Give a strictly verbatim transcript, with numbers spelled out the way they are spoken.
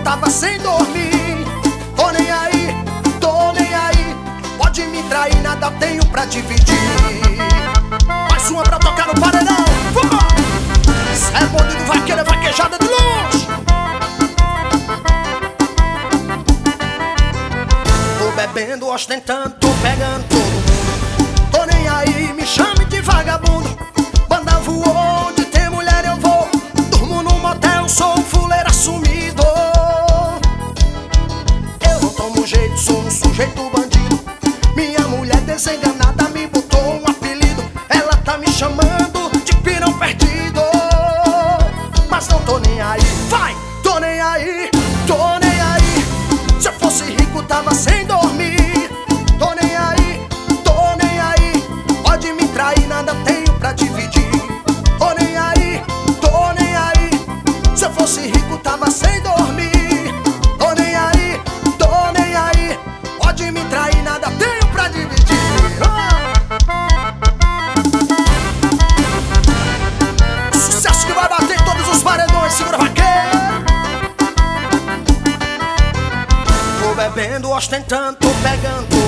tava sem dormir. Tô nem aí, tô nem aí. Pode me trair, nada tenho pra dividir. Mais uma pra tocar no paredão. Cê é bandido, vaqueiro, é vaquejada de luz. Tô bebendo, ostentando, tô pegando todo mundo. Tô nem aí, me chame de vagabundo. Banda voou, onde tem mulher eu vou. Durmo no motel, sou um fuleiro assumido. Eu não tomo jeito, sou um sujeito bandido. Minha mulher desenganada me botou um apelido. Ela tá me chamando de pirão perdido. Mas não tô nem aí, vai! Tô nem aí, tô nem aí. Se eu fosse rico tava sem dormir. Tô nem aí, tô nem aí. Pode me trair, nada tenho pra dividir. Tô nem aí, tô nem aí. Se eu fosse rico tava sem dormir. Tô nem aí, tô nem aí. Pode me trair, nada tenho pra dividir. ah! Sucesso que vai bater em todos os paredões, segura vaqueiro. Tô bebendo, ostentando, tô pegando